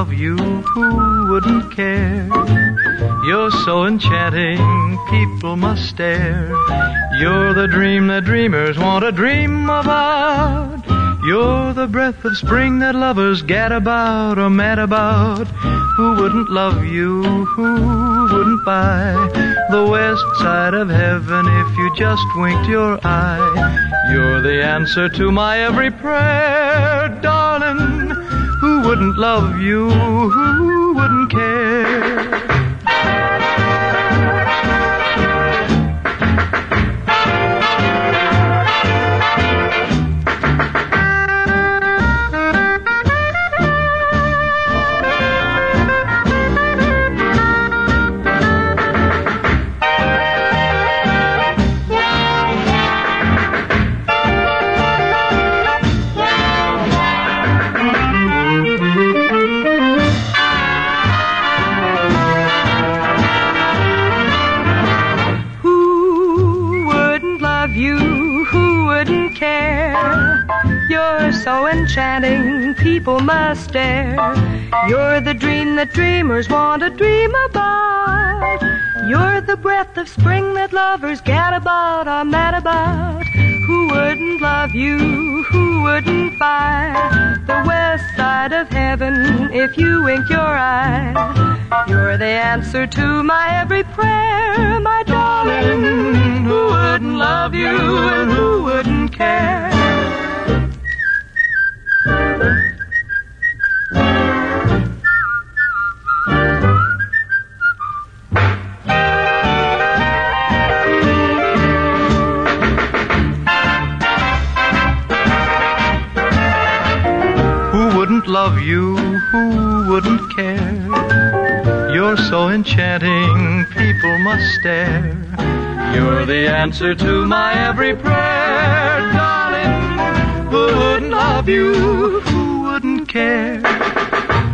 love you, who wouldn't care? You're so enchanting, people must stare. You're the dream that dreamers want to dream about. You're the breath of spring that lovers gad about or mad about. Who wouldn't love you, who wouldn't buy the west side of heaven if you just winked your eye? You're the answer to my every prayer, darling. Who wouldn't love you, who wouldn't care? So enchanting, people must stare. You're the dream that dreamers want to dream about. You're the breath of spring that lovers gad about or mad about. Who wouldn't love you, who wouldn't buy the west side of heaven if you wink your eye? You're the answer to my every prayer, my darling. Who wouldn't love you and who wouldn't care? Love you, who wouldn't care? You're so enchanting, people must stare. You're the answer to my every prayer, darling. Who wouldn't love you, who wouldn't care?